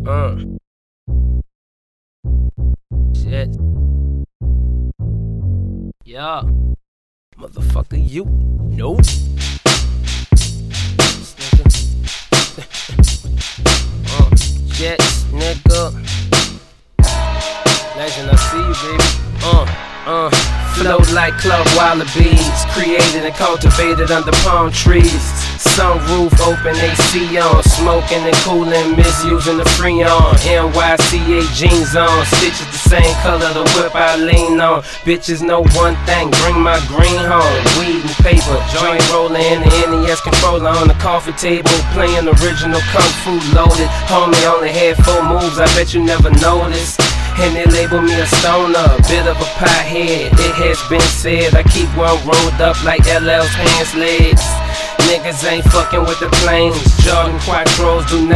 Shit. Yeah. Motherfucker, you. Nope. Shit, nigga. Legend, I see you, baby. Float like club wallabies, created and cultivated under palm trees. Sunroof open, AC on, smoking and cooling, misusing the Freon. NYCA jeans on, stitches the same color, the whip I lean on. Bitches know one thing, bring my green home. Weed and paper, joint rolling in the NES controller on the coffee table, playing original kung fu loaded. Homie only had 4 moves, I bet you never noticed. And they label me a stoner, a bit of a pothead. It has been said I keep one rolled up like LL's pants legs. Niggas ain't fucking with the planes. Jordan Quattros do not